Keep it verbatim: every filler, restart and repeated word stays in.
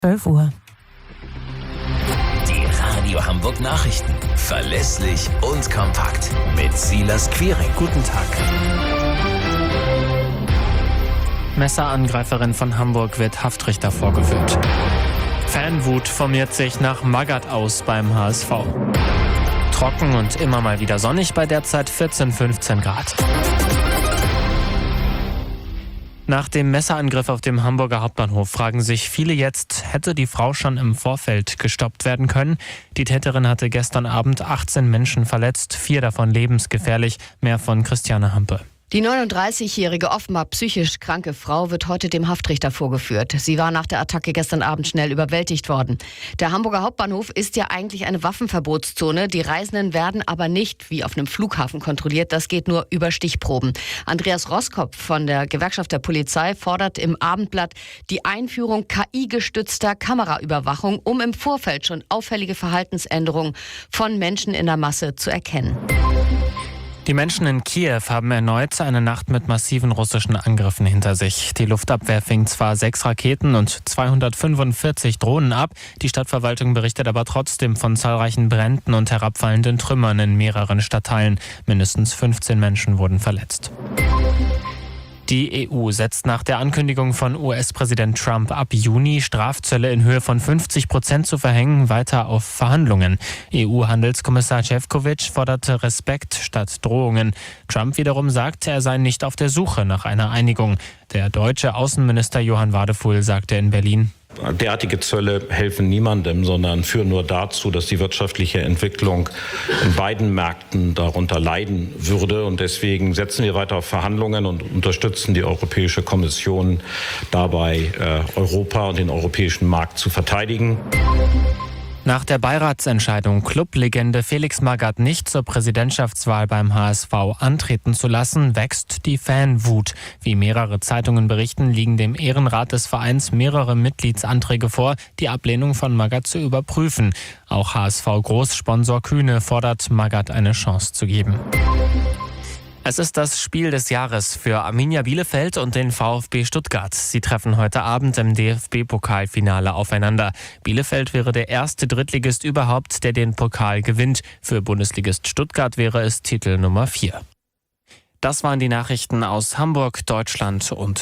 zwölf Uhr. Die Radio Hamburg Nachrichten. Verlässlich und kompakt. Mit Silas Quiring. Guten Tag. Messerangreiferin von Hamburg wird Haftrichter vorgeführt. Fanwut formiert sich nach Magath aus beim H S V. Trocken und immer mal wieder sonnig bei derzeit vierzehn, fünfzehn Grad. Nach dem Messerangriff auf dem Hamburger Hauptbahnhof fragen sich viele jetzt, hätte die Frau schon im Vorfeld gestoppt werden können? Die Täterin hatte gestern Abend achtzehn Menschen verletzt, vier davon lebensgefährlich. Mehr von Christiane Hampe. Die neununddreißigjährige offenbar psychisch kranke Frau wird heute dem Haftrichter vorgeführt. Sie war nach der Attacke gestern Abend schnell überwältigt worden. Der Hamburger Hauptbahnhof ist ja eigentlich eine Waffenverbotszone. Die Reisenden werden aber nicht wie auf einem Flughafen kontrolliert. Das geht nur über Stichproben. Andreas Roskopf von der Gewerkschaft der Polizei fordert im Abendblatt die Einführung K I-gestützter Kameraüberwachung, um im Vorfeld schon auffällige Verhaltensänderungen von Menschen in der Masse zu erkennen. Die Menschen in Kiew haben erneut eine Nacht mit massiven russischen Angriffen hinter sich. Die Luftabwehr fing zwar sechs Raketen und zweihundertfünfundvierzig Drohnen ab, die Stadtverwaltung berichtet aber trotzdem von zahlreichen Bränden und herabfallenden Trümmern in mehreren Stadtteilen. Mindestens fünfzehn Menschen wurden verletzt. Die E U setzt nach der Ankündigung von U S-Präsident Trump ab Juni Strafzölle in Höhe von fünfzig Prozent zu verhängen, weiter auf Verhandlungen. E U-Handelskommissar Šefčovič forderte Respekt statt Drohungen. Trump wiederum sagt, er sei nicht auf der Suche nach einer Einigung. Der deutsche Außenminister Johann Wadefuhl sagte in Berlin: Derartige Zölle helfen niemandem, sondern führen nur dazu, dass die wirtschaftliche Entwicklung in beiden Märkten darunter leiden würde. Und deswegen setzen wir weiter auf Verhandlungen und unterstützen die Europäische Kommission dabei, Europa und den europäischen Markt zu verteidigen. Nach der Beiratsentscheidung, Clublegende Felix Magath nicht zur Präsidentschaftswahl beim H S V antreten zu lassen, wächst die Fanwut. Wie mehrere Zeitungen berichten, liegen dem Ehrenrat des Vereins mehrere Mitgliedsanträge vor, die Ablehnung von Magath zu überprüfen. Auch H S V-Großsponsor Kühne fordert, Magath eine Chance zu geben. Es ist das Spiel des Jahres für Arminia Bielefeld und den VfB Stuttgart. Sie treffen heute Abend im D F B-Pokalfinale aufeinander. Bielefeld wäre der erste Drittligist überhaupt, der den Pokal gewinnt. Für Bundesligist Stuttgart wäre es Titel Nummer vier. Das waren die Nachrichten aus Hamburg, Deutschland und